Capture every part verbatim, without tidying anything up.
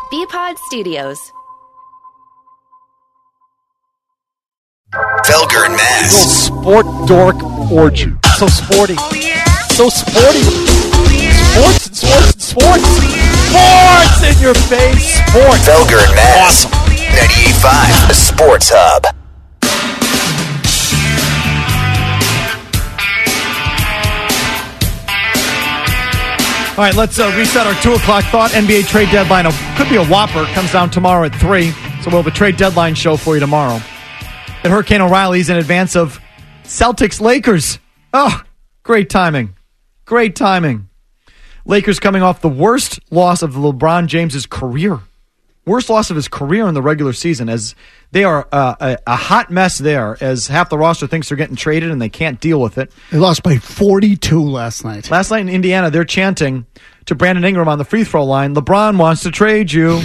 B-Pod Studios. Felger and Mazz. Little sport dork orgy. So sporty. Oh, yeah? So sporty. Oh, yeah? Sports and sports and sports. Sports in your face. Sports. Felger and Mazz. Awesome. ninety-eight point five, the Sports Hub. All right, let's uh, reset our two o'clock thought. N B A trade deadline. A, could be a whopper. Comes down tomorrow at three. So we'll have a trade deadline show for you tomorrow. At Hurricane O'Reilly's in advance of Celtics-Lakers. Oh, great timing. Great timing. Lakers coming off the worst loss of LeBron James's career. Worst loss of his career in the regular season, as they are uh, a, a hot mess there, as half the roster thinks they're getting traded and they can't deal with it. They lost by forty-two last night. Last night in Indiana, they're chanting to Brandon Ingram on the free throw line, LeBron wants to trade you,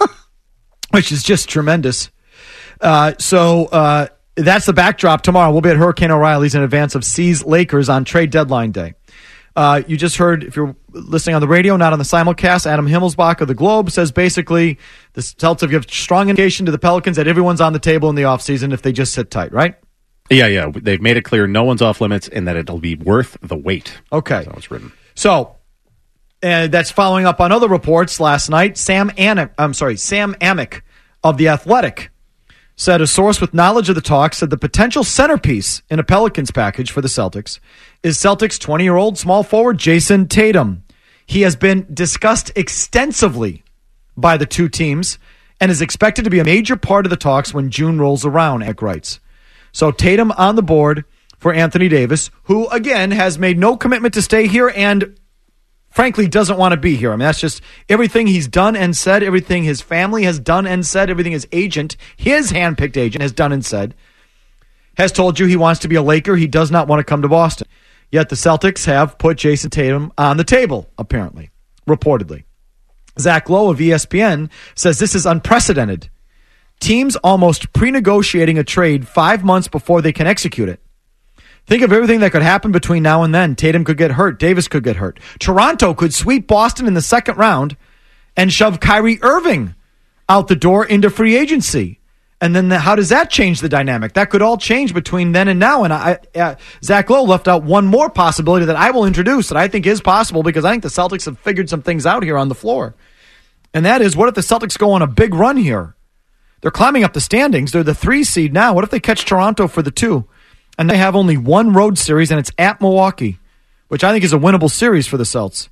which is just tremendous. Uh, so uh, that's the backdrop tomorrow. We'll be at Hurricane O'Reilly's in advance of C's Lakers on trade deadline day. Uh, you just heard, if you're listening on the radio, not on the simulcast, Adam Himmelsbach of the Globe says basically the Celtics give strong indication to the Pelicans that everyone's on the table in the offseason if they just sit tight, right? Yeah, yeah. They've made it clear no one's off limits and that it'll be worth the wait. Okay. That's how it's written. So, uh, that's following up on other reports last night. Sam Amick, I'm sorry, Sam Amick of The Athletic said a source with knowledge of the talks said the potential centerpiece in a Pelicans package for the Celtics is Celtics twenty-year-old small forward Jason Tatum. He has been discussed extensively by the two teams and is expected to be a major part of the talks when June rolls around, Eck writes. So Tatum on the board for Anthony Davis, who, again, has made no commitment to stay here and frankly doesn't want to be here. I mean, that's just everything he's done and said, everything his family has done and said, everything his agent, his handpicked agent, has done and said, has told you he wants to be a Laker. He does not want to come to Boston. Yet the Celtics have put Jason Tatum on the table, apparently, reportedly. Zach Lowe of E S P N says this is unprecedented. Teams almost pre-negotiating a trade five months before they can execute it. Think of everything that could happen between now and then. Tatum could get hurt. Davis could get hurt. Toronto could sweep Boston in the second round and shove Kyrie Irving out the door into free agency. And then the, how does that change the dynamic? That could all change between then and now. And I, uh, Zach Lowe left out one more possibility that I will introduce that I think is possible because I think the Celtics have figured some things out here on the floor. And that is, what if the Celtics go on a big run here? They're climbing up the standings. They're the three seed now. What if they catch Toronto for the two? And they have only one road series, and it's at Milwaukee, which I think is a winnable series for the Celts.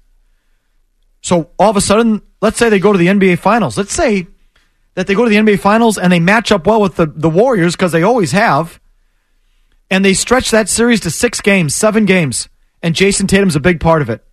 So all of a sudden, let's say they go to the N B A Finals. Let's say that they go to the N B A Finals and they match up well with the, the Warriors, because they always have, and they stretch that series to six games, seven games, and Jason Tatum's a big part of it.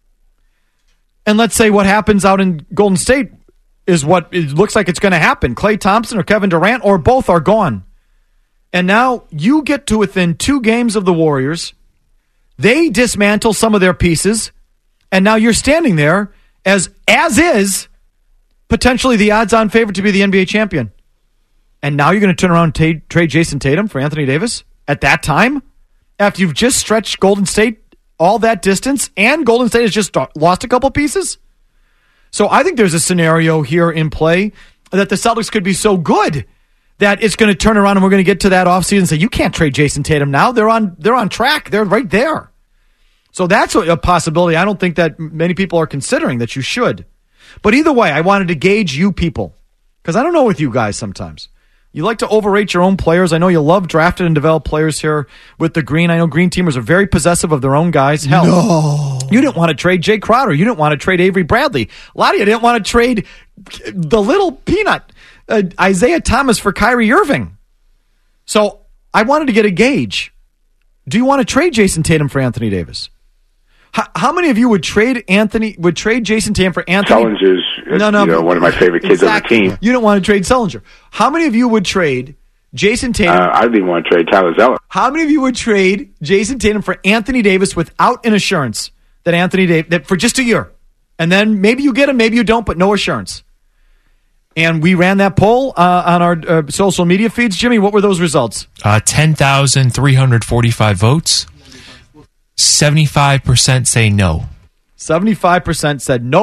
And let's say what happens out in Golden State is what it looks like it's going to happen. Klay Thompson or Kevin Durant or both are gone. And now you get to within two games of the Warriors. They dismantle some of their pieces, and now you're standing there as as is potentially the odds-on favorite to be the N B A champion. And now you're going to turn around and t- trade Jason Tatum for Anthony Davis at that time? After you've just stretched Golden State all that distance, and Golden State has just lost a couple pieces? So I think there's a scenario here in play that the Celtics could be so good that it's going to turn around and we're going to get to that offseason and say, you can't trade Jason Tatum now. They're on they're on track. They're right there. So that's a possibility I don't think that many people are considering that you should. But either way, I wanted to gauge you people, because I don't know with you guys sometimes. You like to overrate your own players. I know you love drafted and developed players here with the Green. I know Green teamers are very possessive of their own guys. Hell, no. You didn't want to trade Jay Crowder. You didn't want to trade Avery Bradley. A lot of you didn't want to trade the little peanut, uh, Isaiah Thomas, for Kyrie Irving. So I wanted to get a gauge. Do you want to trade Jason Tatum for Anthony Davis? How, how many of you would trade Anthony? Would trade Jason Tatum for Anthony? Sellinger's, no, no, you know, one of my favorite kids exactly. on the team. You don't want to trade Sellinger. How many of you would trade Jason Tatum? Uh, I didn't want to trade Tyler Zeller. How many of you would trade Jason Tatum for Anthony Davis without an assurance that Anthony Davis that for just a year, and then maybe you get him, maybe you don't, but no assurance? And we ran that poll uh, on our uh, social media feeds. Jimmy, what were those results? Uh, ten thousand three hundred forty-five votes. seventy-five percent say no. seventy-five percent said nope,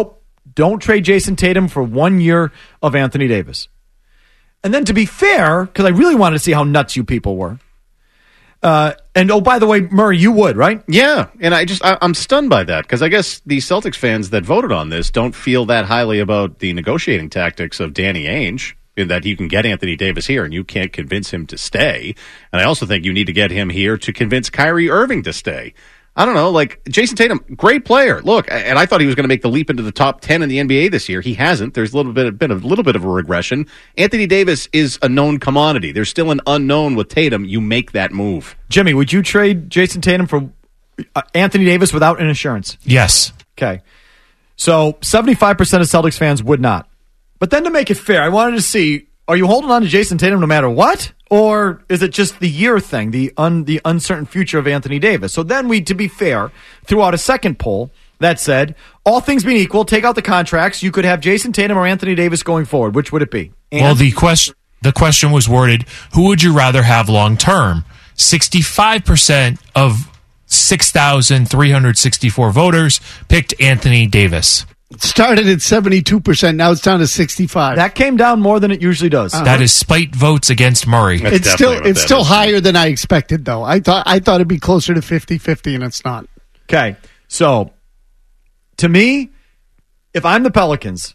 Don't trade Jason Tatum for one year of Anthony Davis. And then to be fair, because I really wanted to see how nuts you people were. Uh, and, oh, by the way, Murray, you would, right? Yeah, and I just I, I'm stunned by that because I guess the Celtics fans that voted on this don't feel that highly about the negotiating tactics of Danny Ainge, in that you can get Anthony Davis here and you can't convince him to stay. And I also think you need to get him here to convince Kyrie Irving to stay. I don't know, like Jason Tatum, great player. Look, and I thought he was going to make the leap into the top ten in the N B A this year. He hasn't. There's a little bit, been a little bit of a regression. Anthony Davis is a known commodity. There's still an unknown with Tatum. You make that move. Jimmy, would you trade Jason Tatum for uh, Anthony Davis without an insurance? Yes. Okay. So seventy-five percent of Celtics fans would not. But then to make it fair, I wanted to see, are you holding on to Jason Tatum no matter what? Or is it just the year thing, the un, the uncertain future of Anthony Davis? So then we, to be fair, threw out a second poll that said, all things being equal, take out the contracts, you could have Jason Tatum or Anthony Davis going forward. Which would it be? And well, the question the question was worded, who would you rather have long term? sixty-five percent of six thousand three hundred sixty-four voters picked Anthony Davis. It started at seventy-two percent. Now it's down to sixty-five. that came down more than it usually does. Uh-huh. That is spite votes against Murray. That's it's definitely still what it's that still is. higher than I expected, though. I thought I thought it'd be closer to fifty-fifty, and it's not. Okay, so to me, if I'm the Pelicans,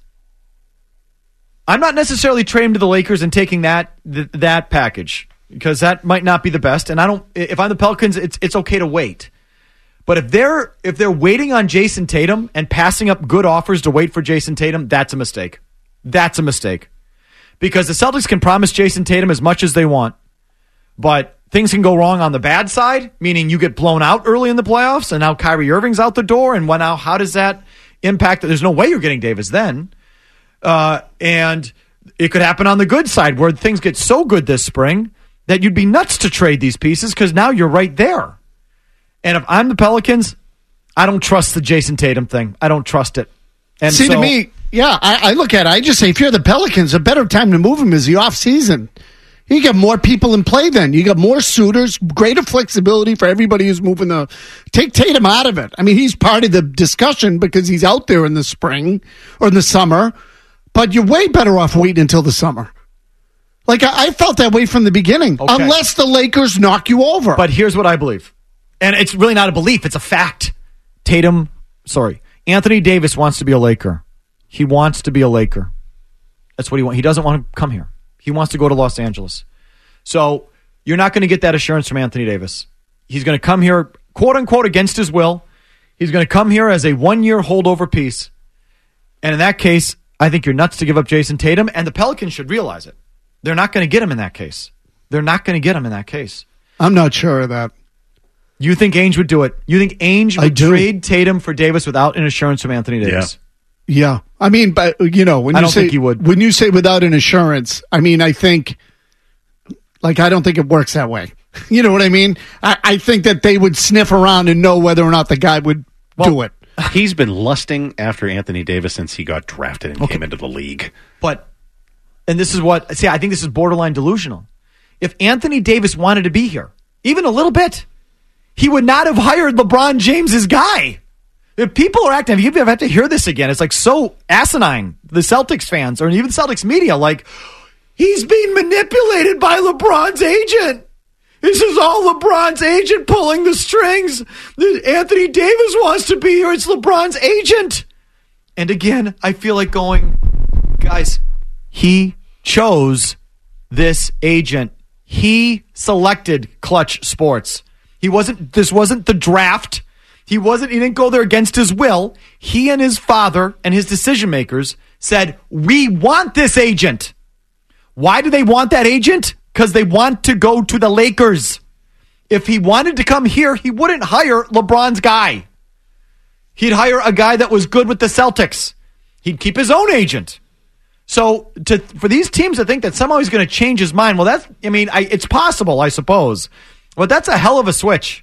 I'm not necessarily trading to the Lakers and taking that th- that package because that might not be the best. And I don't. If I'm the Pelicans, it's it's okay to wait. But if they're if they're waiting on Jason Tatum and passing up good offers to wait for Jason Tatum, that's a mistake. That's a mistake. Because the Celtics can promise Jason Tatum as much as they want, but things can go wrong on the bad side, meaning you get blown out early in the playoffs, and now Kyrie Irving's out the door, and what now? How does that impact? There's no way you're getting Davis then. Uh, and it could happen on the good side where things get so good this spring that you'd be nuts to trade these pieces because now you're right there. And if I'm the Pelicans, I don't trust the Jason Tatum thing. I don't trust it. And See, so, to me, yeah, I, I look at it. I just say if you're the Pelicans, a better time to move him is the off season. You got more people in play then. You got more suitors, greater flexibility for everybody who's moving the. Take Tatum out of it. I mean, he's part of the discussion because he's out there in the spring or in the summer, but you're way better off waiting until the summer. Like, I, I felt that way from the beginning, Okay. unless the Lakers knock you over. But here's what I believe. And it's really not a belief. It's a fact. Tatum, sorry, Anthony Davis wants to be a Laker. He wants to be a Laker. That's what he wants. He doesn't want to come here. He wants to go to Los Angeles. So you're not going to get that assurance from Anthony Davis. He's going to come here, quote unquote, against his will. He's going to come here as a one-year holdover piece. And in that case, I think you're nuts to give up Jason Tatum, and the Pelicans should realize it. They're not going to get him in that case. They're not going to get him in that case. I'm not sure of that. You think Ainge would do it? You think Ainge I would do. trade Tatum for Davis without an assurance from Anthony Davis? Yeah. I mean, but, you know, when I you don't say, think he would. when you say without an assurance, I mean, I think, like, I don't think it works that way. You know what I mean? I, I think that they would sniff around and know whether or not the guy would Well, do it. He's been lusting after Anthony Davis since he got drafted and Okay. came into the league. But, and this is what, see, I think this is borderline delusional. If Anthony Davis wanted to be here, even a little bit, he would not have hired LeBron James's guy. If people are acting, you have to hear this again. It's like so asinine. The Celtics fans, or even Celtics media, like, he's being manipulated by LeBron's agent. This is all LeBron's agent pulling the strings. Anthony Davis wants to be here. It's LeBron's agent. And again, I feel like going, guys, he chose this agent. He selected Clutch Sports. He wasn't, this wasn't the draft. He wasn't, he didn't go there against his will. He and his father and his decision makers said, we want this agent. Why do they want that agent? Because they want to go to the Lakers. If he wanted to come here, he wouldn't hire LeBron's guy. He'd hire a guy that was good with the Celtics. He'd keep his own agent. So to, for these teams to think that somehow he's going to change his mind, well, that's, I mean, I, it's possible, I suppose. But that's a hell of a switch.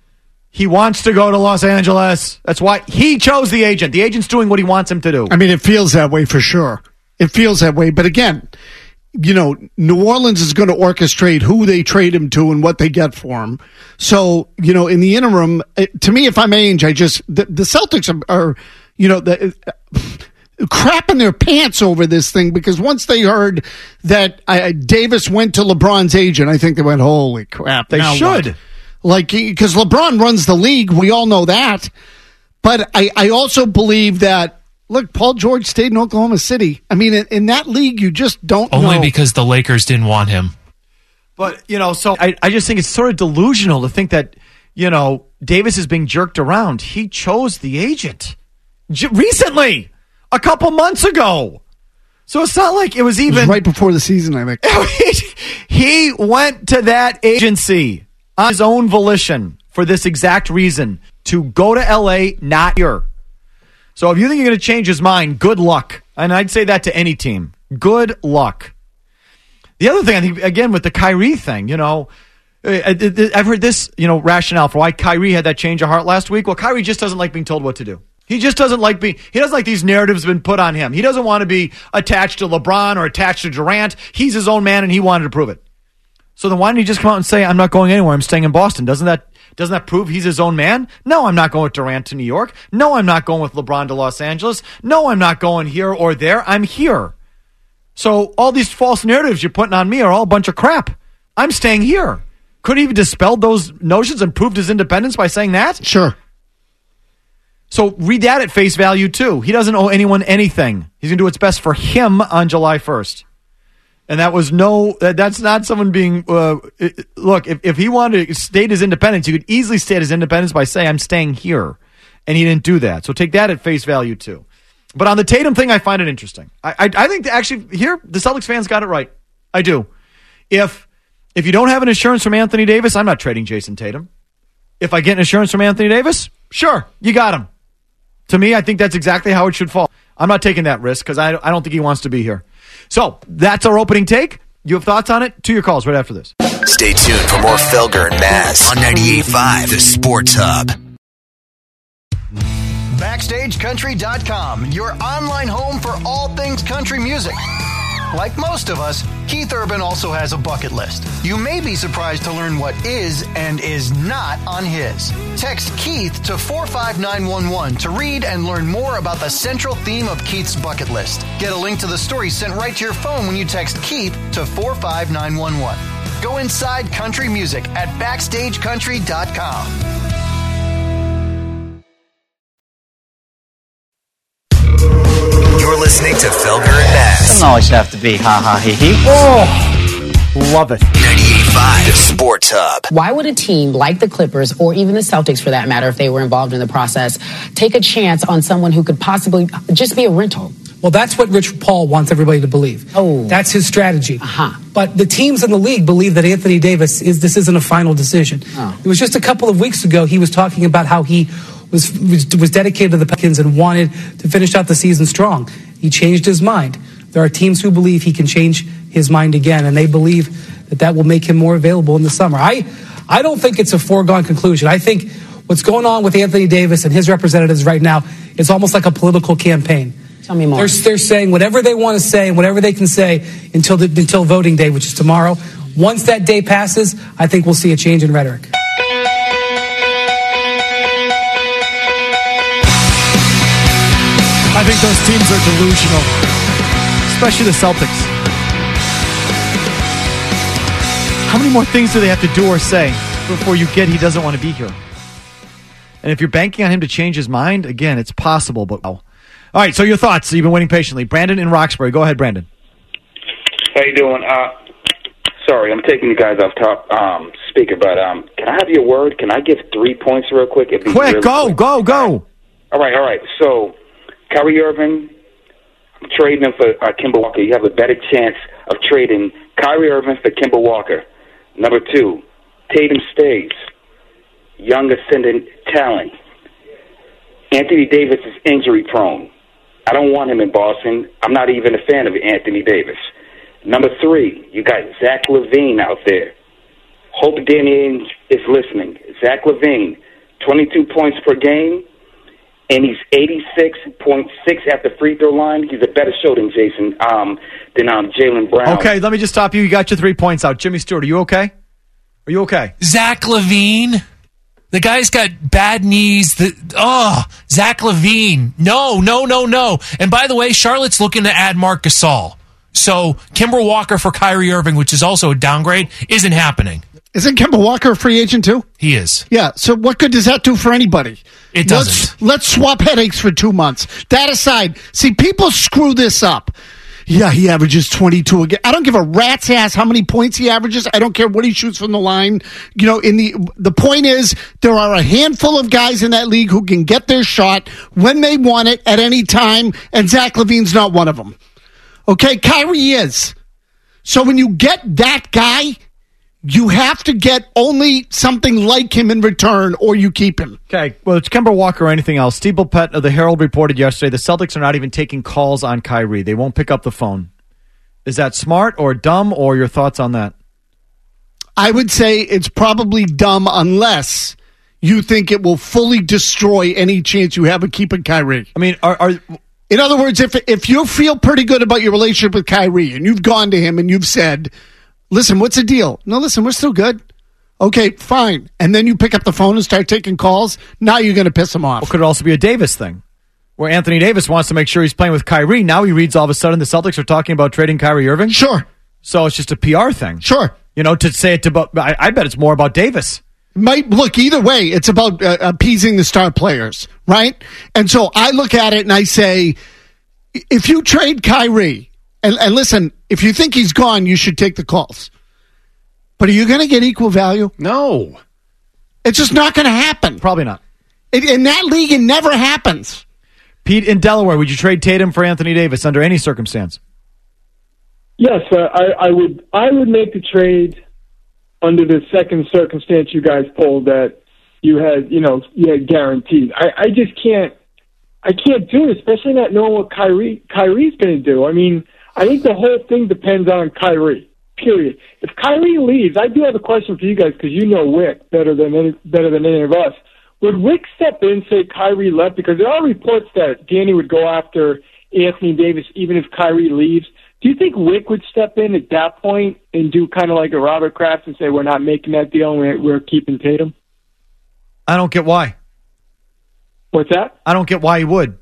He wants to go to Los Angeles. That's why he chose the agent. The agent's doing what he wants him to do. I mean, it feels that way for sure. It feels that way. But again, you know, New Orleans is going to orchestrate who they trade him to and what they get for him. So, you know, in the interim, it, to me, if I'm Ainge, I just, the, the Celtics are, are you know, the, crapping their pants over this thing because once they heard that uh, Davis went to LeBron's agent, I think they went, holy crap. They now should. what? Like, because LeBron runs the league. We all know that. But I, I also believe that, look, Paul George stayed in Oklahoma City. I mean, in, in that league, you just don't Only know. because the Lakers didn't want him. But, you know, so I, I just think it's sort of delusional to think that, you know, Davis is being jerked around. He chose the agent J- recently, a couple months ago. So it's not like it was even. It was right before the season, I think. He went to that agency on his own volition for this exact reason, to go to L A, not here. So if you think you're going to change his mind, good luck. And I'd say that to any team. Good luck. The other thing, I think, again, with the Kyrie thing, you know, I've heard this, you know, rationale for why Kyrie had that change of heart last week. Well, Kyrie just doesn't like being told what to do. He just doesn't like being, he doesn't like these narratives been put on him. He doesn't want to be attached to LeBron or attached to Durant. He's his own man and he wanted to prove it. So then why didn't he just come out and say, I'm not going anywhere, I'm staying in Boston? Doesn't that doesn't that prove he's his own man? No, I'm not going with Durant to New York. No, I'm not going with LeBron to Los Angeles. No, I'm not going here or there. I'm here. So all these false narratives you're putting on me are all a bunch of crap. I'm staying here. Could he have dispelled those notions and proved his independence by saying that? Sure. So read that at face value too. He doesn't owe anyone anything. He's going to do what's best for him on July first. And that was no, that, that's not someone being, uh, look, if, if he wanted to state his independence, he could easily state his independence by saying, I'm staying here. And he didn't do that. So take that at face value too. But on the Tatum thing, I find it interesting. I, I, I think actually here, the Celtics fans got it right. I do. If, if you don't have an insurance from Anthony Davis, I'm not trading Jason Tatum. If I get an insurance from Anthony Davis, sure, you got him. To me, I think that's exactly how it should fall. I'm not taking that risk because I, I don't think he wants to be here. So that's our opening take. You have thoughts on it? To your calls right after this. Stay tuned for more Felger and Maz on ninety-eight point five, The Sports Hub. Backstage Country dot com, your online home for all things country music. Like most of us, Keith Urban also has a bucket list. You may be surprised to learn what is and is not on his. Text Keith to four five nine one one to read and learn more about the central theme of Keith's bucket list. Get a link to the story sent right to your phone when you text Keith to four five nine one one. Go inside country music at Backstage Country dot com. You're listening to Felger and Maz. Doesn't always have to be ha ha he he. Oh, love it. ninety-eight point five, The Sports Hub. Why would a team like the Clippers, or even the Celtics for that matter, if they were involved in the process, take a chance on someone who could possibly just be a rental? Well, that's what Rich Paul wants everybody to believe. Oh. That's his strategy. Uh-huh. But the teams in the league believe that Anthony Davis is this isn't a final decision. Oh. It was just a couple of weeks ago he was talking about how he was, was was dedicated to the Pelicans and wanted to finish out the season strong. He changed his mind. There are teams who believe he can change his mind again, and they believe that that will make him more available in the summer. I, I don't think it's a foregone conclusion. I think what's going on with Anthony Davis and his representatives right now is almost like a political campaign. Tell me more. They're, they're saying whatever they want to say and whatever they can say until the, until voting day, which is tomorrow. Once that day passes, I think we'll see a change in rhetoric. I think those teams are delusional, especially the Celtics. How many more things do they have to do or say before you get he doesn't want to be here? And if you're banking on him to change his mind, again, it's possible, but wow. All right, so your thoughts. You've been waiting patiently. Brandon in Roxbury. Go ahead, Brandon. How you doing? Uh, sorry, I'm taking you guys off top um, speaker, but um, can I have your word? Can I give three points real quick? It'd be Quick, really go, quick. go, go. All right, all right. So, Kyrie Irving, I'm trading him for uh, Kemba Walker. You have a better chance of trading Kyrie Irving for Kemba Walker. Number two, Tatum stays. Young ascendant talent. Anthony Davis is injury prone. I don't want him in Boston. I'm not even a fan of Anthony Davis. Number three, you got Zach LaVine out there. Hope Danny Ainge is listening. Zach LaVine, twenty-two points per game, and he's eighty-six point six at the free throw line. He's a better shooting, Jason, um, than um, Jaylen Brown. Okay, let me just stop you. You got your three points out. Jimmy Stewart, are you okay? Are you okay? Zach LaVine. The guy's got bad knees. The, oh, Zach LaVine. No, no, no, no. And by the way, Charlotte's looking to add Marc Gasol. So Kemba Walker for Kyrie Irving, which is also a downgrade, isn't happening. Isn't Kemba Walker a free agent too? He is. Yeah, so what good does that do for anybody? It doesn't. Let's, let's swap headaches for two months. That aside, see, people screw this up. Yeah, he averages twenty-two again. I don't give a rat's ass how many points he averages. I don't care what he shoots from the line. You know, in the the point is, there are a handful of guys in that league who can get their shot when they want it at any time, and Zach LaVine's not one of them. Okay, Kyrie is. So when you get that guy, you have to get only something like him in return, or you keep him. Okay, well, it's Kemba Walker or anything else. Steve Bulpett of the Herald reported yesterday the Celtics are not even taking calls on Kyrie. They won't pick up the phone. Is that smart or dumb, or your thoughts on that? I would say it's probably dumb unless you think it will fully destroy any chance you have of keeping Kyrie. I mean, are... are in other words, if if you feel pretty good about your relationship with Kyrie and you've gone to him and you've said, listen, what's the deal? No, listen, we're still good. Okay, fine. And then you pick up the phone and start taking calls. Now you're going to piss him off. Well, could it also be a Davis thing? Where Anthony Davis wants to make sure he's playing with Kyrie. Now he reads all of a sudden the Celtics are talking about trading Kyrie Irving? Sure. So it's just a P R thing. Sure. You know, to say it to, I, I bet it's more about Davis. Might look either way. It's about uh, appeasing the star players, right? And so I look at it and I say, if you trade Kyrie, and, and listen, if you think he's gone, you should take the calls. But are you going to get equal value? No. It's just not going to happen. Probably not. It, in that league, it never happens. Pete, in Delaware, would you trade Tatum for Anthony Davis under any circumstance? Yes, uh, I, I would. I would make the trade under the second circumstance you guys pulled that you had, you know, you had guaranteed. I, I just can't. I can't do it, especially not knowing what Kyrie Kyrie's going to do. I mean, I think the whole thing depends on Kyrie. Period. If Kyrie leaves, I do have a question for you guys because you know Wick better than any, better than any of us. Would Wick step in and say Kyrie left? Because there are reports that Danny would go after Anthony Davis even if Kyrie leaves. Do you think Wick would step in at that point and do kind of like a Robert Kraft and say we're not making that deal and we're, we're keeping Tatum? I don't get why. What's that? I don't get why he would.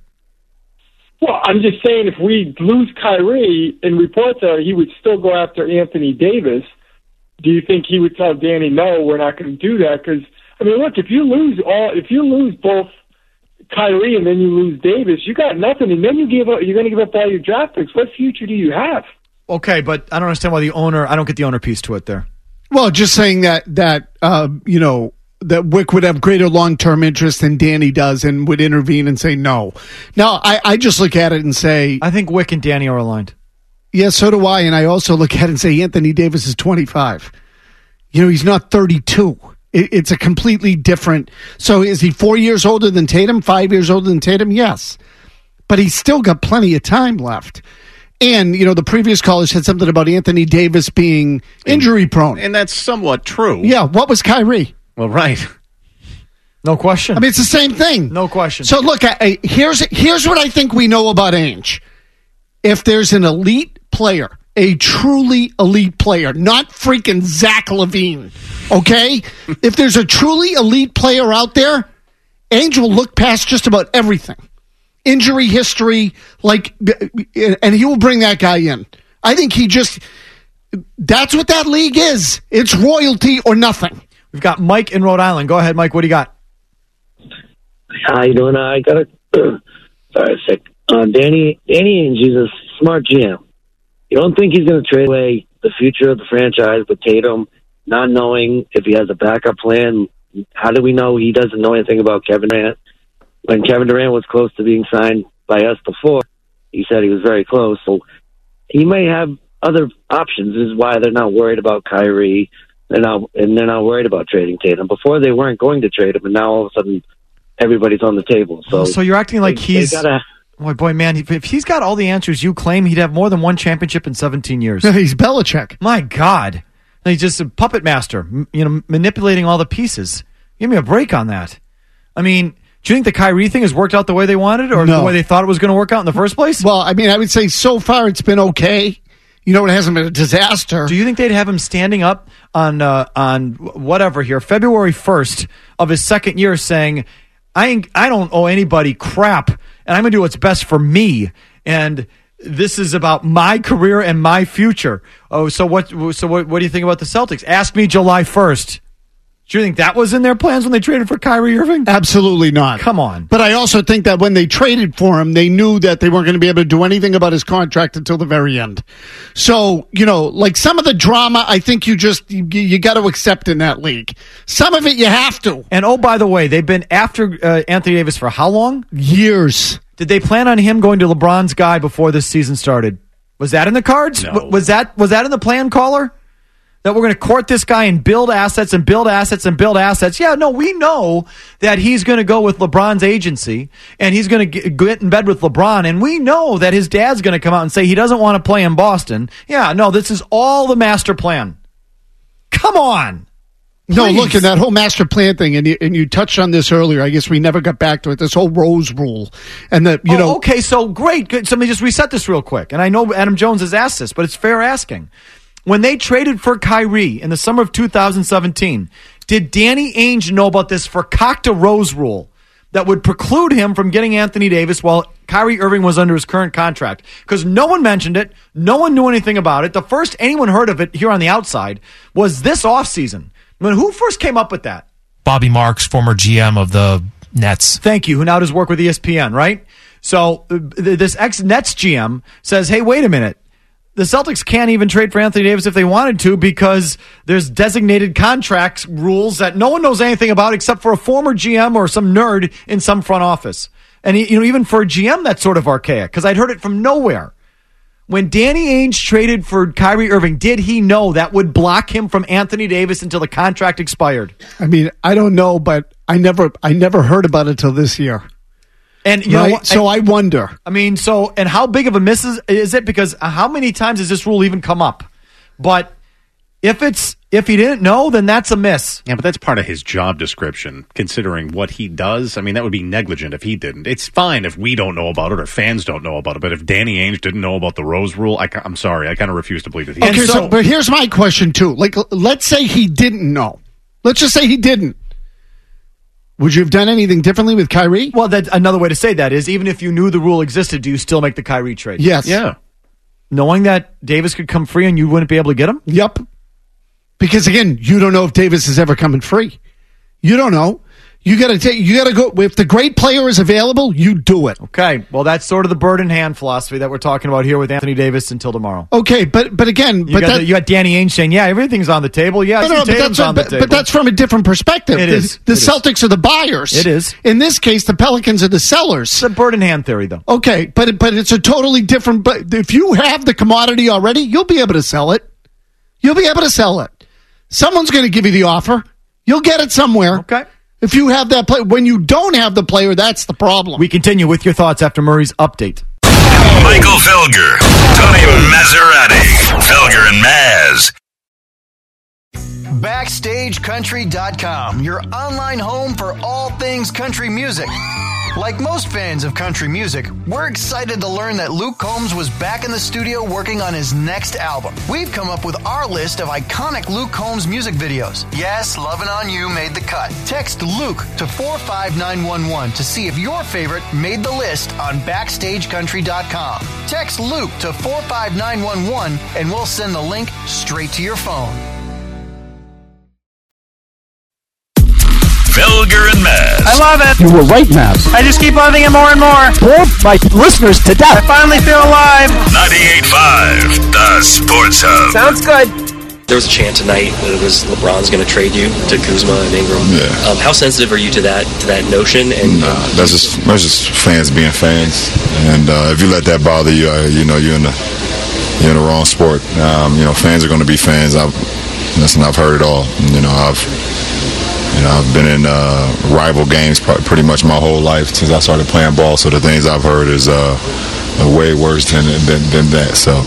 Well, I'm just saying if we lose Kyrie and reports are he would still go after Anthony Davis, do you think he would tell Danny, no, we're not going to do that? Because, I mean, look, if you lose all, if you lose both Kyrie and then you lose Davis, you got nothing, and then you give up, you're going to give up all your draft picks. What future do you have? Okay, but I don't understand why the owner, I don't get the owner piece to it there. Well, just saying that, that uh, you know, that Wick would have greater long-term interest than Danny does and would intervene and say no. Now, I, I just look at it and say... I think Wick and Danny are aligned. Yeah, so do I, and I also look at it and say Anthony Davis is twenty-five. You know, he's not thirty-two. It, it's a completely different... So is he four years older than Tatum, five years older than Tatum? Yes. But he's still got plenty of time left. And, you know, the previous caller said something about Anthony Davis being injury-prone. And that's somewhat true. Yeah, what was Kyrie? Well, right. No question. I mean, it's the same thing. No question. So, look, I, I, here's here's what I think we know about Ainge. If there's an elite player, a truly elite player, not freaking Zach LaVine, okay? If there's a truly elite player out there, Ainge will look past just about everything. Injury history, like, and he will bring that guy in. I think he just, that's what that league is. It's royalty or nothing. We've got Mike in Rhode Island. Go ahead, Mike. What do you got? How you doing? I got a sorry, sick. Uh, Danny, Danny Ainge is a smart G M. You don't think he's going to trade away the future of the franchise with Tatum, not knowing if he has a backup plan? How do we know he doesn't know anything about Kevin Durant? When Kevin Durant was close to being signed by us before, he said he was very close. So he may have other options. This is why they're not worried about Kyrie. They're not, and they're not worried about trading Tatum. Before they weren't going to trade him, and now all of a sudden everybody's on the table. So, so you're acting like they, he's. They gotta, boy, boy, man, if he's got all the answers you claim, he'd have more than one championship in seventeen years. He's Belichick. My God, he's just a puppet master, you know, manipulating all the pieces. Give me a break on that. I mean, do you think the Kyrie thing has worked out the way they wanted, or no. the way they thought it was going to work out in the first place? Well, I mean, I would say so far it's been okay. You know, it hasn't been a disaster. Do you think they'd have him standing up on uh, on whatever here, February first of his second year, saying, I ain't, I don't owe anybody crap, and I'm going to do what's best for me, and this is about my career and my future. Oh, so what? So what? What do you think about the Celtics? Ask me July first. Do you think that was in their plans when they traded for Kyrie Irving? Absolutely not. Come on. But I also think that when they traded for him, they knew that they weren't going to be able to do anything about his contract until the very end. So, you know, like some of the drama, I think you just, you, you got to accept in that league. Some of it you have to. And oh, by the way, they've been after uh, Anthony Davis for how long? Years. Did they plan on him going to LeBron's guy before this season started? Was that in the cards? No. W- was that was that in the plan, caller? That we're going to court this guy and build assets and build assets and build assets. Yeah, no, we know that he's going to go with LeBron's agency and he's going to get in bed with LeBron. And we know that his dad's going to come out and say he doesn't want to play in Boston. Yeah, no, this is all the master plan. Come on. Please. No, look at that whole master plan thing, and you, and you touched on this earlier. I guess we never got back to it. This whole Rose Rule, and that you oh, know. Okay, so great. Good. So let me just reset this real quick. And I know Adam Jones has asked this, but it's fair asking. When they traded for Kyrie in the summer of two thousand seventeen, did Danny Ainge know about this Fakakta Rose Rule that would preclude him from getting Anthony Davis while Kyrie Irving was under his current contract? Because no one mentioned it. No one knew anything about it. The first anyone heard of it here on the outside was this offseason. I mean, who first came up with that? Bobby Marks, former G M of the Nets. Thank you, who now does work with E S P N, right? So uh, this ex-Nets G M says, hey, wait a minute. The Celtics can't even trade for Anthony Davis if they wanted to because there's designated contracts rules that no one knows anything about except for a former G M or some nerd in some front office. And you know, even for a G M, that's sort of archaic because I'd heard it from nowhere. When Danny Ainge traded for Kyrie Irving, did he know that would block him from Anthony Davis until the contract expired? I mean, I don't know, but I never, I never heard about it till this year. And you right? know, what? So I wonder. I mean, so and how big of a miss is, is it? Because how many times has this rule even come up? But if it's if he didn't know, then that's a miss. Yeah, but that's part of his job description, considering what he does. I mean, that would be negligent if he didn't. It's fine if we don't know about it or fans don't know about it. But if Danny Ainge didn't know about the Rose Rule, I, I'm sorry, I kind of refuse to believe that he. Okay, did. so, so but here's my question too. Like, let's say he didn't know. Let's just say he didn't. Would you have done anything differently with Kyrie? Well, that another way to say that is, even if you knew the rule existed, do you still make the Kyrie trade? Yes. Yeah. Knowing that Davis could come free and you wouldn't be able to get him? Yep. Because again, you don't know if Davis is ever coming free. You don't know. You got to take. You got to go. If the great player is available, you do it. Okay. Well, that's sort of the bird in hand philosophy that we're talking about here with Anthony Davis until tomorrow. Okay, but but again, you but got, that, the, you got Danny Ainge saying, "Yeah, everything's on the table." Yeah, no, no, but that's, on the but, table. but that's from a different perspective. It the, is. The it Celtics is. are the buyers. It is. In this case, the Pelicans are the sellers. It's a bird in hand theory, though. Okay, but but it's a totally different. But if you have the commodity already, you'll be able to sell it. You'll be able to sell it. Someone's going to give you the offer. You'll get it somewhere. Okay. If you have that player, when you don't have the player, that's the problem. We continue with your thoughts after Murray's update. Michael Felger, Tony Maserati, Felger and Maz. Backstage Country dot com, your online home for all things country music. Like most fans of country music, we're excited to learn that Luke Combs was back in the studio working on his next album. We've come up with our list of iconic Luke Combs music videos. Yes, Lovin' On You made the cut. Text Luke to four five nine one one to see if your favorite made the list on Backstage Country dot com. Text Luke to four five nine one one and we'll send the link straight to your phone. Felger and Maz. I love it. You were right, Maz. I just keep loving it more and more. Bored my listeners to death. I finally feel alive. ninety-eight point five, The Sports Hub. Sounds good. There was a chant tonight that it was LeBron's going to trade you to Kuzma and Ingram. Yeah. Um, how sensitive are you to that to that notion? And nah, that's just that's just fans being fans. And uh, if you let that bother you, uh, you know you're in the you're in the wrong sport. Um, you know, fans are going to be fans. I've listen, I've heard it all. You know, I've. You know, I've been in uh, rival games pretty much my whole life since I started playing ball. So the things I've heard is uh, way worse than, than than that. So.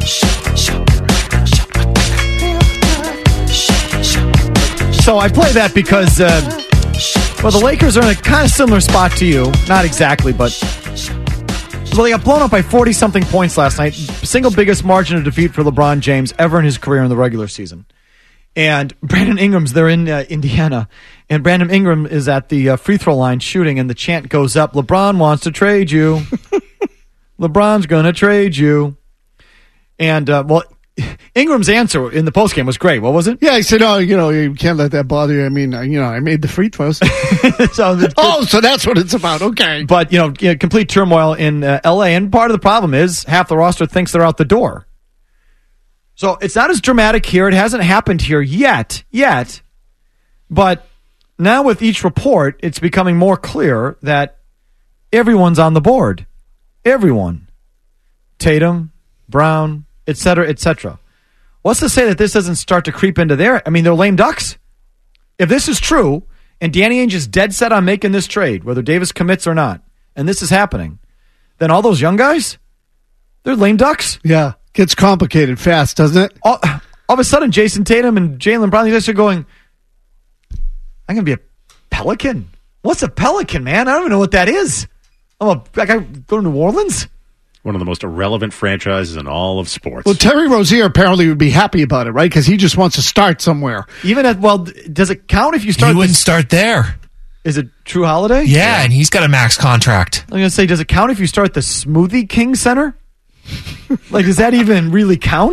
So I play that because, uh, well, the Lakers are in a kind of similar spot to you. Not exactly, but Well, they got blown up by forty-something points last night. Single biggest margin of defeat for LeBron James ever in his career in the regular season. And Brandon Ingram's, they're in uh, Indiana. And Brandon Ingram is at the uh, free throw line shooting, and the chant goes up, LeBron wants to trade you. LeBron's going to trade you. And, uh, well, Ingram's answer in the postgame was great. What was it? Yeah, he said, oh, you know, you can't let that bother you. I mean, uh, you know, I made the free throws. so oh, so that's what it's about. Okay. But, you know, you know complete turmoil in uh, L A. And part of the problem is half the roster thinks they're out the door. So it's not as dramatic here. It hasn't happened here yet, yet. But now with each report, it's becoming more clear that everyone's on the board. Everyone. Tatum, Brown, et cetera, et cetera. What's to say that this doesn't start to creep into their... I mean, they're lame ducks. If this is true, and Danny Ainge is dead set on making this trade, whether Davis commits or not, and this is happening, then all those young guys, they're lame ducks. Yeah. Gets complicated fast, doesn't it? All, all of a sudden, Jason Tatum and Jaylen Brown, these guys are going, I'm going to be a Pelican? What's a Pelican, man? I don't even know what that is. I'm a, I got to go to New Orleans? One of the most irrelevant franchises in all of sports. Well, Terry Rozier apparently would be happy about it, right? Because he just wants to start somewhere. Even at, well, does it count if you start? He wouldn't this, start there. Is it True Holiday? Yeah, yeah, and he's got a max contract. I'm going to say, does it count if you start the Smoothie King Center? Like, does that even really count?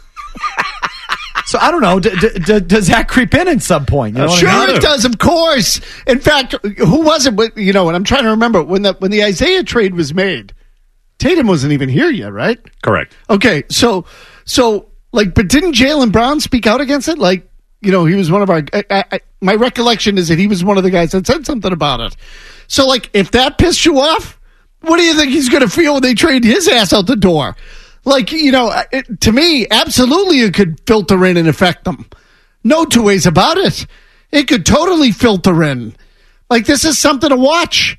So I don't know. D- d- d- does that creep in at some point? You know sure, I mean? it does. Of course. In fact, who was it? You know, and I'm trying to remember when the when the Isaiah trade was made. Tatum wasn't even here yet, right? Correct. Okay, so so like, but didn't Jaylen Brown speak out against it? Like, you know, he was one of our. I, I, my recollection is that he was one of the guys that said something about it. So, like, if that pissed you off, what do you think he's going to feel when they trade his ass out the door? Like, you know, it, to me, absolutely it could filter in and affect them. No two ways about it. It could totally filter in. Like, this is something to watch.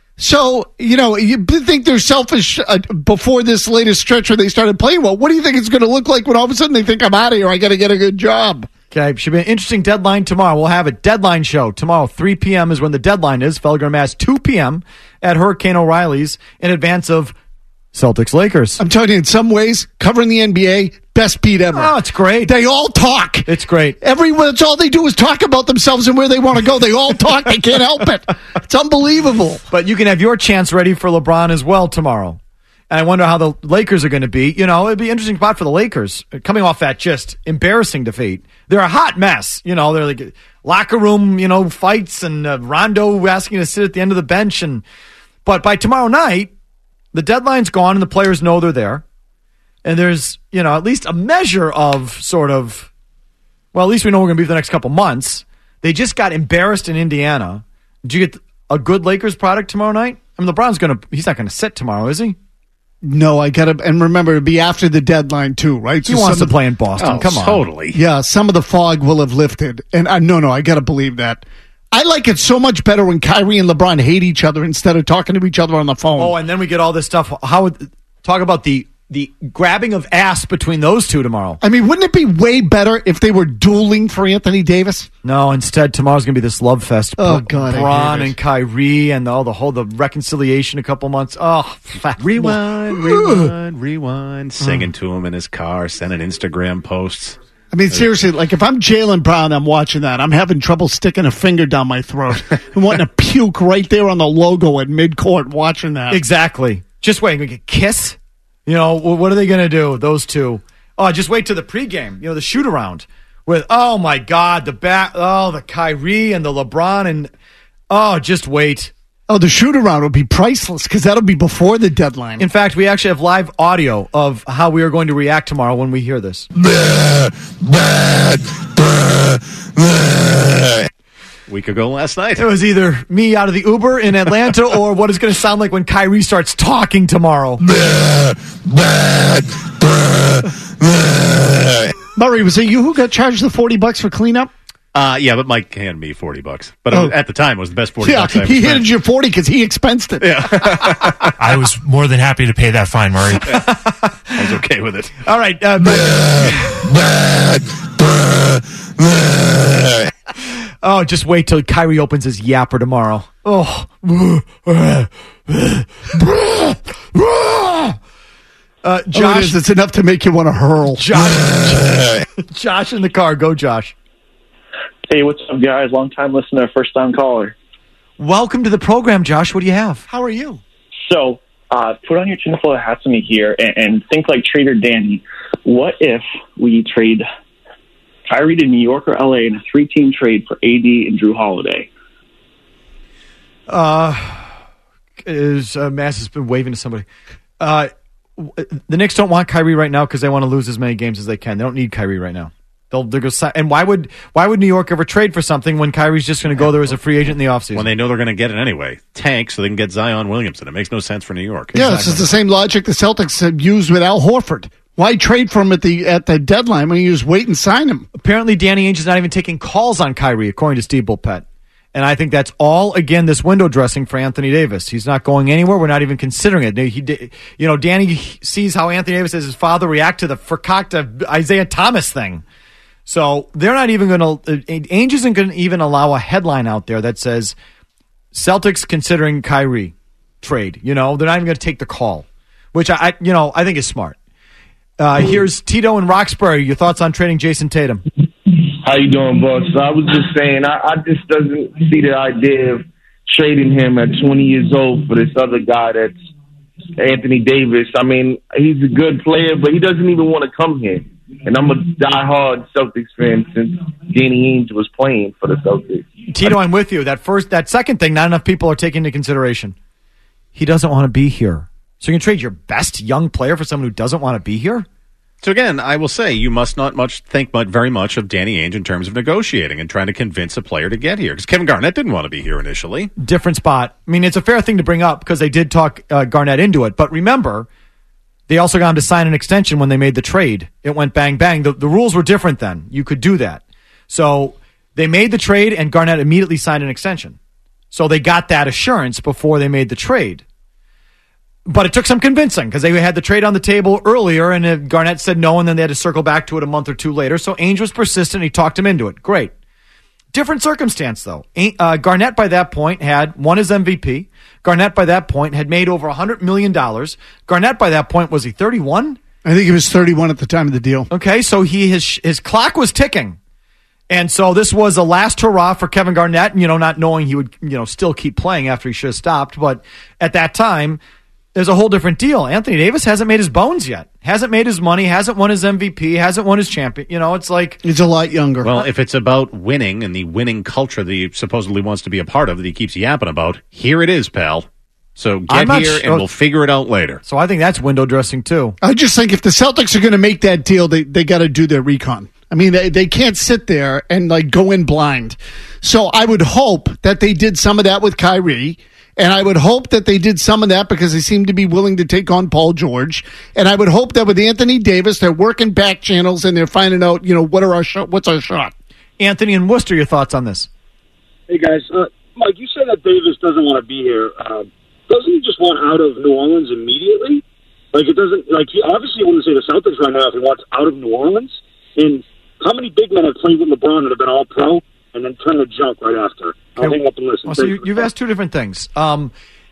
So, you know, you think they're selfish uh, before this latest stretch where they started playing well. What do you think it's going to look like when all of a sudden they think, I'm out of here, I got to get a good job? Okay, should be an interesting deadline tomorrow. We'll have a deadline show tomorrow. three p.m. is when the deadline is. Felger and Mass, two p.m. at Hurricane O'Reilly's in advance of Celtics Lakers. I'm telling you, in some ways, covering the N B A, best beat ever. Oh, it's great. They all talk. It's great. Everyone, that's all they do is talk about themselves and where they want to go. They all talk. They can't help it. It's unbelievable. But you can have your chance ready for LeBron as well tomorrow. And I wonder how the Lakers are going to be. You know, it'd be an interesting spot for the Lakers coming off that just embarrassing defeat. They're a hot mess. You know, they're like locker room, you know, fights and uh, Rondo asking to sit at the end of the bench. And but by tomorrow night, the deadline's gone and the players know they're there. And there's, you know, at least a measure of sort of, well, at least we know we're going to be for the next couple months. They just got embarrassed in Indiana. Do you get a good Lakers product tomorrow night? I mean, LeBron's going to, he's not going to sit tomorrow, is he? No, I got to, and remember, it'll be after the deadline too, right? He so wants to play in Boston. Oh, Come on. Totally. Yeah, some of the fog will have lifted. And I, no, no, I got to believe that. I like it so much better when Kyrie and LeBron hate each other instead of talking to each other on the phone. Oh, and then we get all this stuff. How would, talk about the the grabbing of ass between those two tomorrow. I mean, wouldn't it be way better if they were dueling for Anthony Davis? No, instead tomorrow's going to be this love fest. Oh, God, Bron and Kyrie and all the whole the reconciliation a couple months. Oh, rewind, rewind, rewind. Singing to him in his car, sending Instagram posts. I mean, seriously, like if I'm Jaylen Brown, I'm watching that. I'm having trouble sticking a finger down my throat and wanting to puke right there on the logo at midcourt watching that. Exactly. Just wait. We get kiss. You know, what are they going to do, those two? Oh, just wait till the pregame, you know, the shoot around with, oh, my God, the back, oh, the Kyrie and the LeBron and, oh, just wait. Oh, the shoot around will be priceless because that'll be before the deadline. In fact, we actually have live audio of how we are going to react tomorrow when we hear this. Week ago last night. It was either me out of the Uber in Atlanta or what it's going to sound like when Kyrie starts talking tomorrow. Murray, was it you who got charged the forty bucks for cleanup? Uh, yeah, but Mike handed me forty bucks. But oh. it was, at the time, it was the best forty yeah, bucks I ever he spent. handed you forty because he expensed it. Yeah. I was more than happy to pay that fine, Murray. I was okay with it. All right. Uh, oh, just wait till Kyrie opens his yapper tomorrow. Oh. Uh, Josh, oh, it is. It's enough to make you want to hurl. Josh, Josh in the car. Go, Josh. Hey, what's up, guys? Long time listener, first time caller. Welcome to the program, Josh. What do you have? How are you? So, uh, put on your tinfoil hats with me here and, and think like Trader Danny. What if we trade Kyrie to New York or L A in a three-team trade for A D and Drew Holiday? Uh, is uh, Mass has been waving to somebody. Uh, the Knicks don't want Kyrie right now because they want to lose as many games as they can. They don't need Kyrie right now. They'll, they'll go. And why would why would New York ever trade for something when Kyrie's just going to go there as a free agent in the offseason? When they know they're going to get it anyway. Tank so they can get Zion Williamson. It makes no sense for New York. Yeah, exactly. This is the same logic the Celtics have used with Al Horford. Why trade for him at the at the deadline when you just wait and sign him? Apparently, Danny Ainge is not even taking calls on Kyrie, according to Steve Bulpett. And I think that's all, again, this window dressing for Anthony Davis. He's not going anywhere. We're not even considering it. He, you know, Danny sees how Anthony Davis as his father react to the Fakakta Isaiah Thomas thing. So they're not even going to, Ainge isn't going to even allow a headline out there that says Celtics considering Kyrie trade. You know, they're not even going to take the call, which I, I you know, I think is smart. Uh, here's Tito in Roxbury. Your thoughts on trading Jason Tatum? How you doing, boss? I was just saying, I, I just doesn't see the idea of trading him at twenty years old for this other guy that's Anthony Davis. I mean, he's a good player, but he doesn't even want to come here. And I'm a diehard Celtics fan since Danny Ainge was playing for the Celtics. Tito, I'm with you. That first, that second thing, not enough people are taking into consideration. He doesn't want to be here. So you can trade your best young player for someone who doesn't want to be here? So again, I will say you must not much think much, very much of Danny Ainge in terms of negotiating and trying to convince a player to get here. Because Kevin Garnett didn't want to be here initially. Different spot. I mean, it's a fair thing to bring up because they did talk uh, Garnett into it. But remember, they also got him to sign an extension when they made the trade. It went bang, bang. The, the rules were different then. You could do that. So they made the trade and Garnett immediately signed an extension. So they got that assurance before they made the trade. But it took some convincing because they had the trade on the table earlier and Garnett said no, and then they had to circle back to it a month or two later. So Ainge was persistent. He talked him into it. Great. Different circumstance, though. Uh, Garnett, by that point, had won his M V P. Garnett, by that point, had made over one hundred million dollars. Garnett, by that point, was he thirty-one? I think he was thirty-one at the time of the deal. Okay, so he his his clock was ticking. And so this was a last hurrah for Kevin Garnett, you know, not knowing he would, you know, still keep playing after he should have stopped. But at that time, there's a whole different deal. Anthony Davis hasn't made his bones yet. Hasn't made his money. Hasn't won his M V P. Hasn't won his champion. You know, it's like... He's a lot younger. Well, if it's about winning and the winning culture that he supposedly wants to be a part of that he keeps yapping about, here it is, pal. So get here sure. and we'll figure it out later. So I think that's window dressing too. I just think if the Celtics are going to make that deal, they, they got to do their recon. I mean, they, they can't sit there and like go in blind. So I would hope that they did some of that with Kyrie. And I would hope that they did some of that because they seem to be willing to take on Paul George. And I would hope that with Anthony Davis, they're working back channels and they're finding out, you know, what are our shot, what's our shot. Anthony and Worcester, your thoughts on this? Hey, guys. Uh, Mike, you said that Davis doesn't want to be here. Uh, doesn't he just want out of New Orleans immediately? Like, it doesn't, like, he obviously wouldn't say the Celtics right now if he wants out of New Orleans. And how many big men have played with LeBron that have been all pro and then turn the junk right after? I'll hang up and listen. Well, so you, you've asked two different things. Um,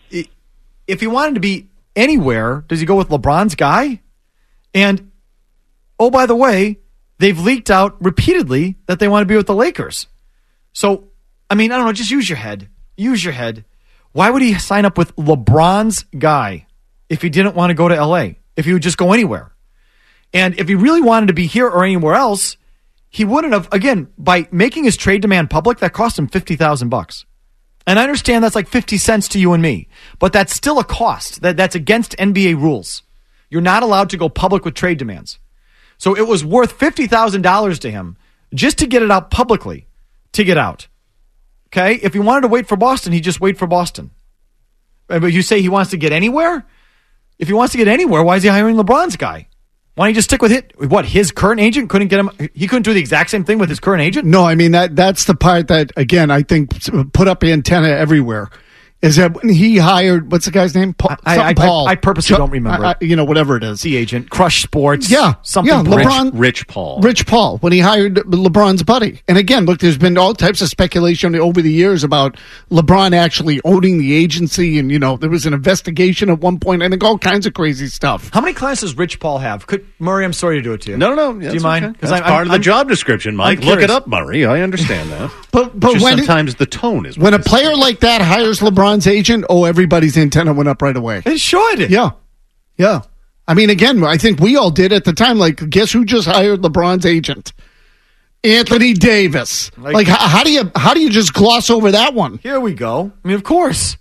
if he wanted to be anywhere, does he go with LeBron's guy? And, oh, by the way, they've leaked out repeatedly that they want to be with the Lakers. So, I mean, I don't know, just use your head. Use your head. Why would he sign up with LeBron's guy if he didn't want to go to L A? If he would just go anywhere? And if he really wanted to be here or anywhere else, he wouldn't have, again, by making his trade demand public, that cost him fifty thousand bucks. And I understand that's like fifty cents to you and me, but that's still a cost. That That's against N B A rules. You're not allowed to go public with trade demands. So it was worth fifty thousand dollars to him just to get it out publicly, to get out. Okay? If he wanted to wait for Boston, he'd just wait for Boston. But you say he wants to get anywhere? If he wants to get anywhere, why is he hiring LeBron's guy? Why don't you just stick with it? What, his current agent couldn't get him? He couldn't do the exact same thing with his current agent? No, I mean, that that's the part that, again, I think put up antenna everywhere is that when he hired, what's the guy's name? Paul, I, I, Paul. I, I purposely don't remember I, it. I, you know, whatever it is. The agent, Crush Sports. Yeah, something. yeah, Rich- LeBron, Rich Paul. Rich Paul, when he hired LeBron's buddy. And again, look, there's been all types of speculation over the years about LeBron actually owning the agency, and you know, there was an investigation at one point. I think all kinds of crazy stuff. How many classes Rich Paul have? Could Murray? I'm sorry to do it to you. No, no, no. Do That's you mind? okay. Because That's part of the job description, Mike. I'm Look it curious. up, Murray. I understand that. But but Just when sometimes the tone is when a player like that hires LeBron's agent, oh, everybody's antenna went up right away. It should. Yeah, yeah. I mean, again, I think we all did at the time. Like, guess who just hired LeBron's agent? Anthony Davis. Like, Like- how, how do you how do you just gloss over that one? Here we go. I mean, of course.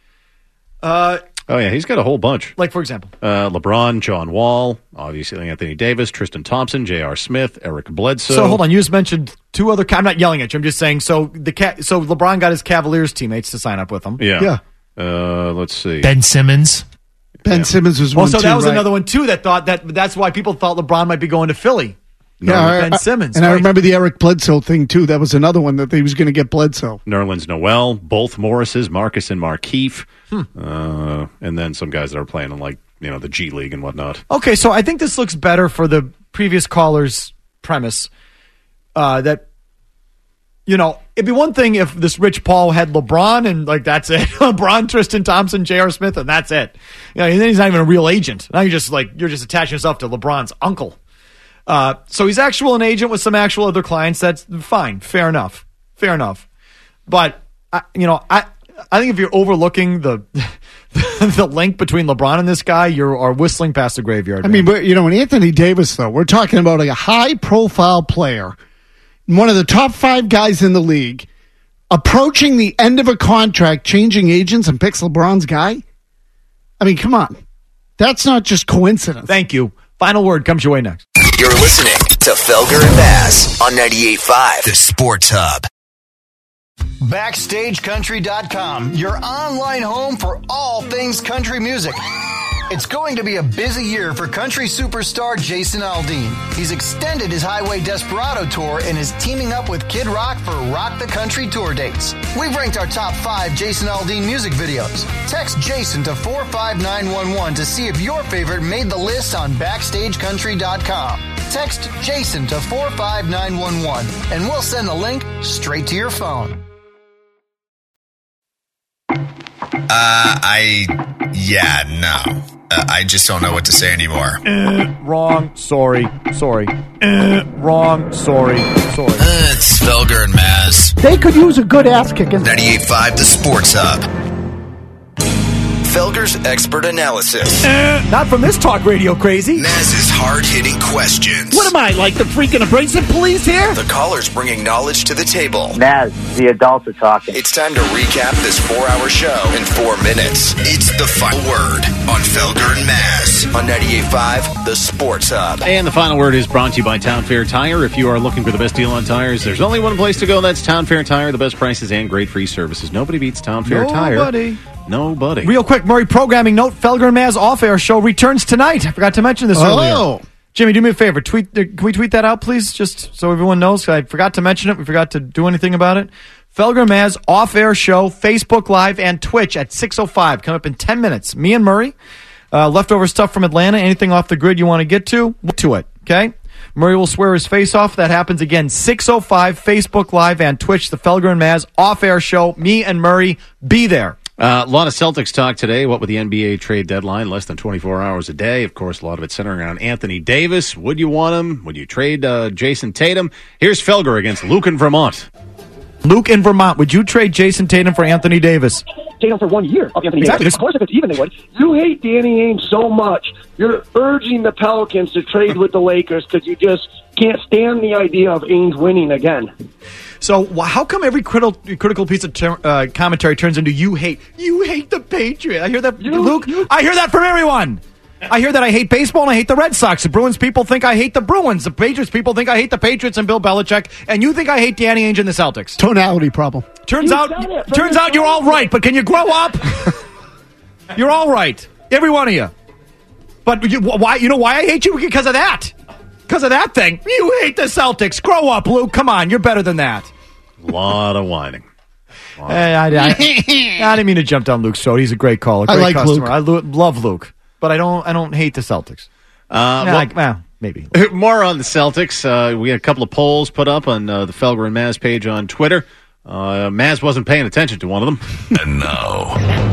Uh, Oh, yeah, he's got a whole bunch. like for example, Uh, LeBron, John Wall, obviously Anthony Davis, Tristan Thompson, J R. Smith, Eric Bledsoe. So, hold on. You just mentioned two other. I'm not yelling at you. I'm just saying. So the Ca- so LeBron got his Cavaliers teammates to sign up with him. Yeah. Yeah. Uh, let's see. Ben Simmons. Ben Simmons was Well, one so too, that was right? another one too. That thought that that's why people thought LeBron might be going to Philly. Yeah, I- Ben I- Simmons. and I right? remember the Eric Bledsoe thing too. That was another one that he was going to get Bledsoe. Nerlens Noel, both Morrises, Marcus and Markeith, Hmm. uh, and then some guys that are playing in like you know the G League and whatnot. Okay, so I think this looks better for the previous caller's premise. Uh, that you know, it'd be one thing if this Rich Paul had LeBron and like that's it, LeBron, Tristan Thompson, J R. Smith, and that's it. You know, and then he's not even a real agent. Now you're just like you're just attaching yourself to LeBron's uncle. Uh, so he's actual an agent with some actual other clients. That's fine, fair enough, fair enough. But I, you know, I I think if you're overlooking the the link between LeBron and this guy, you are whistling past the graveyard. I mean, but you know, in Anthony Davis, though, we're talking about a high-profile player, one of the top five guys in the league, approaching the end of a contract, changing agents, and picks LeBron's guy. I mean, come on, that's not just coincidence. Thank you. Final word comes your way next. You're listening to Felger and Bass on ninety-eight point five, The Sports Hub. Backstage Country dot com, your online home for all things country music. It's going to be a busy year for country superstar Jason Aldean. He's extended his Highway Desperado tour and is teaming up with Kid Rock for Rock the Country tour dates. We've ranked our top five Jason Aldean music videos. Text Jason to four five nine one one to see if your favorite made the list on Backstage Country dot com. Text Jason to four five nine one one and we'll send the link straight to your phone. Uh, I, yeah, no. Uh, I just don't know what to say anymore. Uh, wrong. Sorry. Sorry. Uh, wrong. Sorry. Sorry. Uh, it's Felger and Maz. They could use a good ass kicking. ninety-eight point five, The Sports Hub. Felger's expert analysis. Uh, not from this talk radio crazy. Maz's hard-hitting questions. What am I, like the freaking abrasive police here? The callers bringing knowledge to the table. Naz, the adults are talking. It's time to recap this four-hour show in four minutes. It's the final word on Felger and Maz. On ninety-eight point five, The Sports Hub. And the final word is brought to you by Town Fair Tire. If you are looking for the best deal on tires, there's only one place to go. That's Town Fair Tire. The best prices and great free services. Nobody beats Town Fair Tire. Nobody. Nobody. Real quick, Murray, programming note, Felger and Maz off-air show returns tonight. I forgot to mention this Oh. earlier. Jimmy, do me a favor. Tweet. uh, Can we tweet that out, please? Just so everyone knows. I forgot to mention it. We forgot to do anything about it. Felger and Maz off-air show, Facebook Live and Twitch at six oh five. Coming up in ten minutes. Me and Murray. Uh, leftover stuff from Atlanta. Anything off the grid you want to get to, get to it. Okay? Murray will swear his face off. That happens again, six oh five, Facebook Live and Twitch, the Felger and Maz off-air show. Me and Murray, be there. Uh, a lot of Celtics talk today. What with the N B A trade deadline, less than twenty-four hours a day. Of course, a lot of it centering around Anthony Davis. Would you want him? Would you trade uh, Jason Tatum? Here's Felger against Luke in Vermont. Luke in Vermont, would you trade Jason Tatum for Anthony Davis? Tatum for one year of Anthony Exactly. Davis. Of course, if it's even, they would. You hate Danny Ainge so much. You're urging the Pelicans to trade with the Lakers because you just can't stand the idea of Ainge winning again. So wh- how come every critical critical piece of ter- uh, commentary turns into you hate you hate the Patriots? I hear that, You- Luke. you- I hear that from everyone. I hear that I hate baseball and I hate the Red Sox. The Bruins people think I hate the Bruins. The Patriots people think I hate the Patriots and Bill Belichick. And you think I hate Danny Ainge and the Celtics. Tonality problem. Turns You out, said it. turns out you're all right. But can you grow up? You're all right, every one of you. But you, why? You know why I hate you? Because of that. Because of that thing. You hate the Celtics. Grow up, Luke. Come on, you're better than that. A lot of whining. Hey, I, I, I didn't mean to jump down Luke's throat. He's a great caller, great I like customer. Luke. I lo- love Luke, but I don't. I don't hate the Celtics. Uh, Nah, well- I- well, maybe. More on the Celtics. Uh, we had a couple of polls put up on uh, the Felger and Maz page on Twitter. Uh, Maz wasn't paying attention to one of them. And now,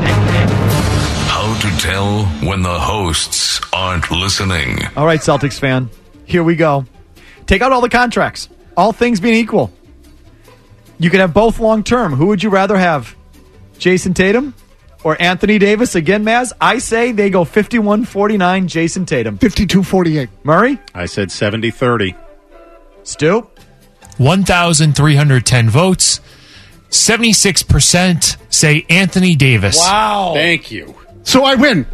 how to tell when the hosts aren't listening. All right, Celtics fan, here we go. Take out all the contracts. All things being equal, you can have both long term. Who would you rather have, Jason Tatum or Anthony Davis? Again, Maz, I say they go fifty-one forty-nine Jason Tatum. fifty-two forty-eight. Murray? I said seventy thirty. Stu? one thousand three hundred ten votes. seventy-six percent say Anthony Davis. Wow. Thank you. So I win.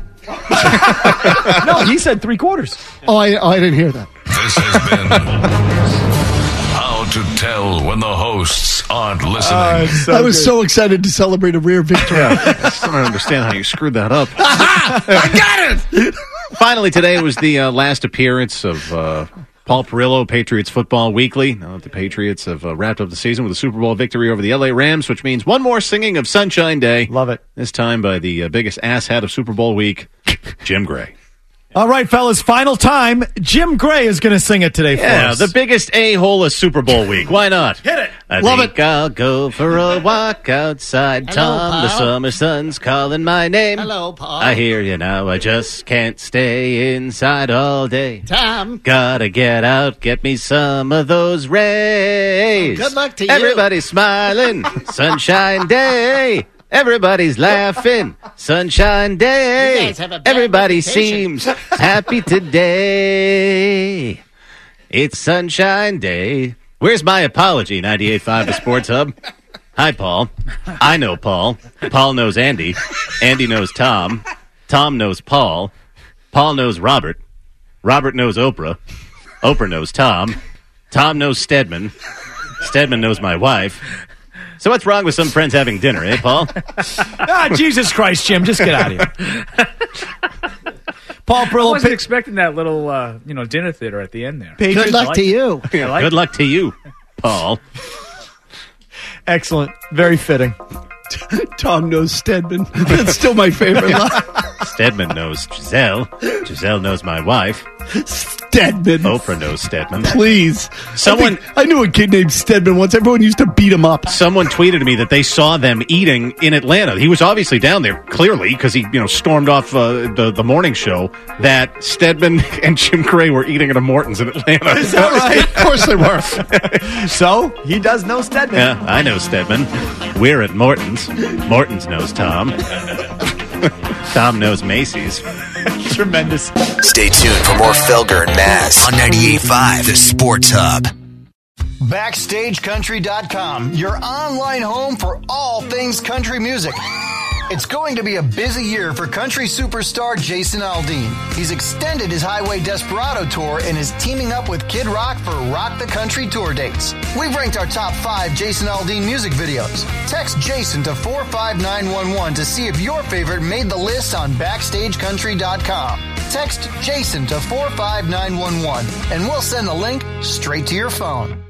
No, he said three quarters. Oh, I, oh, I didn't hear that. This has been How to Tell When the Hosts Aren't Listening. so I was good. so excited to celebrate a rare victory. I still don't understand how you screwed that up. I got it! Finally, today was the uh, last appearance of uh, Paul Perillo, Patriots Football Weekly. Now that the Patriots have uh, wrapped up the season with a Super Bowl victory over the L A Rams, which means one more singing of Sunshine Day. Love it. This time by the uh, biggest asshat of Super Bowl week, Jim Gray. All right, fellas, final time. Jim Gray is going to sing it today for Yeah, us. the biggest a-hole of Super Bowl week. Why not? Hit it. I Love think it. I'll go for a walk outside, Hello, Tom. The Paul. summer sun's calling my name. Hello, Paul. I hear you now. I just can't stay inside all day. Tom. Gotta get out, get me some of those rays. Oh, good luck to you. Everybody's smiling. Sunshine Day. Everybody's laughing. Sunshine Day. You guys have a bad Everybody reputation. seems happy today. It's Sunshine Day. Where's my apology, ninety-eight point five The Sports Hub? Hi, Paul. I know Paul. Paul knows Andy. Andy knows Tom. Tom knows Paul. Paul knows Robert. Robert knows Oprah. Oprah knows Tom. Tom knows Stedman. Stedman knows my wife. So what's wrong with some friends having dinner, eh, Paul? Ah, Jesus Christ, Jim, just get out of here. Paul I Perillo, wasn't pa- expecting that little, uh, you know, dinner theater at the end there. Patriots- Good luck like to it. you. I like Good it. luck to you, Paul. Excellent. Very fitting. Tom knows Stedman. That's still my favorite line. Stedman knows Giselle. Giselle knows my wife. Stedman. Oprah knows Stedman. Please. Someone- I, think- I knew a kid named Stedman once. Everyone used to beat him up. Someone tweeted me that they saw them eating in Atlanta. He was obviously down there, clearly, because he, you know, stormed off uh, the the morning show. That Stedman and Jim Gray were eating at a Morton's in Atlanta. Is that right? Of course they were. So, he does know Stedman. Yeah, I know Stedman. We're at Morton's. Morton's knows Tom. Tom knows Macy's. Tremendous. Stay tuned for more Felger and Maz on ninety-eight point five The Sports Hub. Backstage Country dot com, your online home for all things country music. It's going to be a busy year for country superstar Jason Aldean. He's extended his Highway Desperado tour and is teaming up with Kid Rock for Rock the Country tour dates. We've ranked our top five Jason Aldean music videos. Text Jason to four five nine one one to see if your favorite made the list on Backstage Country dot com. Text Jason to four five nine one one and we'll send the link straight to your phone.